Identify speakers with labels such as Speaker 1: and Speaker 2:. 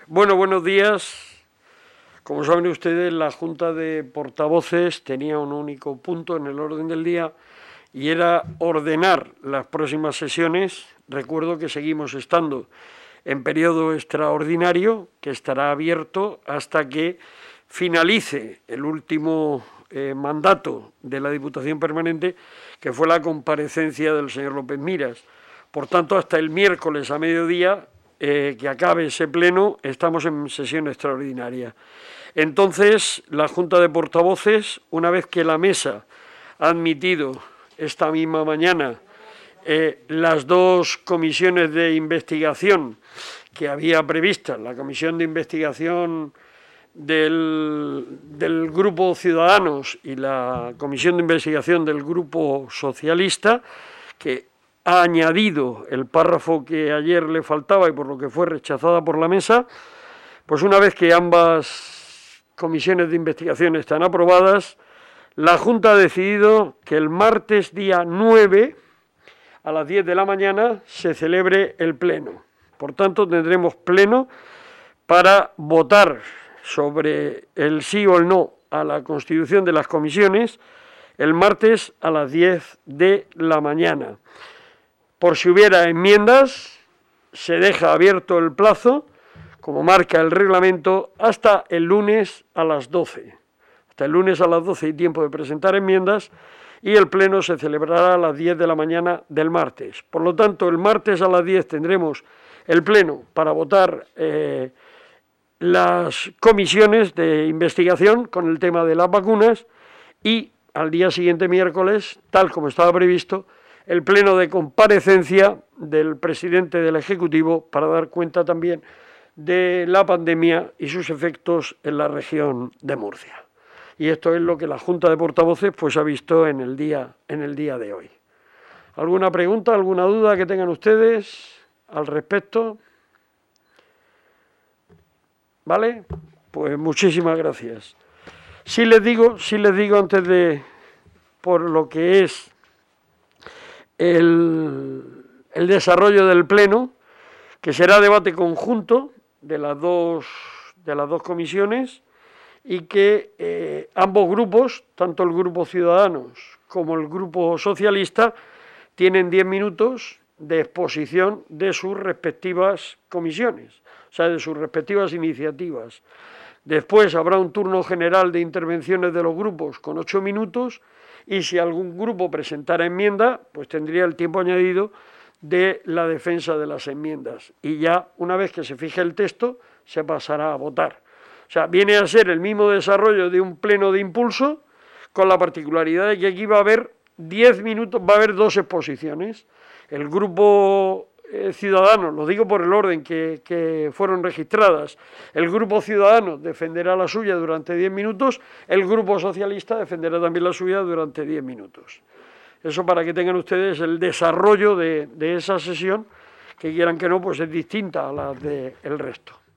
Speaker 1: Bueno, buenos días. Como saben ustedes, la Junta de Portavoces tenía un único punto en el orden del día y era ordenar las próximas sesiones. Recuerdo que seguimos estando en periodo extraordinario, que estará abierto hasta que finalice el último mandato de la Diputación Permanente, que fue la comparecencia del señor López Miras. Por tanto, hasta el miércoles a mediodía, que acabe ese pleno, estamos en sesión extraordinaria. Entonces, la Junta de Portavoces, una vez que la mesa ha admitido esta misma mañana las dos comisiones de investigación que había previstas, la comisión de investigación del Grupo Ciudadanos y la comisión de investigación del Grupo Socialista, que ha añadido el párrafo que ayer le faltaba y por lo que fue rechazada por la mesa, pues una vez que ambas comisiones de investigación están aprobadas, la Junta ha decidido que el martes día 9 a las 10 de la mañana se celebre el pleno. Por tanto, tendremos pleno para votar sobre el sí o el no a la constitución de las comisiones el martes a las 10 de la mañana. Por si hubiera enmiendas, se deja abierto el plazo, como marca el reglamento, hasta el lunes a las 12. Hasta el lunes a las 12 hay tiempo de presentar enmiendas y el pleno se celebrará a las 10 de la mañana del martes. Por lo tanto, el martes a las 10 tendremos el pleno para votar las comisiones de investigación con el tema de las vacunas y al día siguiente, miércoles, tal como estaba previsto, el pleno de comparecencia del presidente del Ejecutivo para dar cuenta también de la pandemia y sus efectos en la región de Murcia. Y esto es lo que la Junta de Portavoces pues ha visto en el día de hoy. ¿Alguna pregunta, alguna duda que tengan ustedes al respecto? ¿Vale? Pues muchísimas gracias. Sí les digo antes de, por lo que es el desarrollo del pleno, que será debate conjunto de las dos comisiones y que ambos grupos, tanto el Grupo Ciudadanos como el Grupo Socialista, tienen 10 minutos de exposición de sus respectivas comisiones, o sea, de sus respectivas iniciativas. Después habrá un turno general de intervenciones de los grupos con 8 minutos y si algún grupo presentara enmienda, pues tendría el tiempo añadido de la defensa de las enmiendas. Y ya, una vez que se fije el texto, se pasará a votar. O sea, viene a ser el mismo desarrollo de un pleno de impulso, con la particularidad de que aquí va a haber 10 minutos, va a haber dos exposiciones. El Grupo Ciudadanos, lo digo por el orden que fueron registradas, el Grupo Ciudadanos defenderá la suya durante 10 minutos, el Grupo Socialista defenderá también la suya durante 10 minutos. Eso para que tengan ustedes el desarrollo de esa sesión, que quieran que no, pues es distinta a la del resto.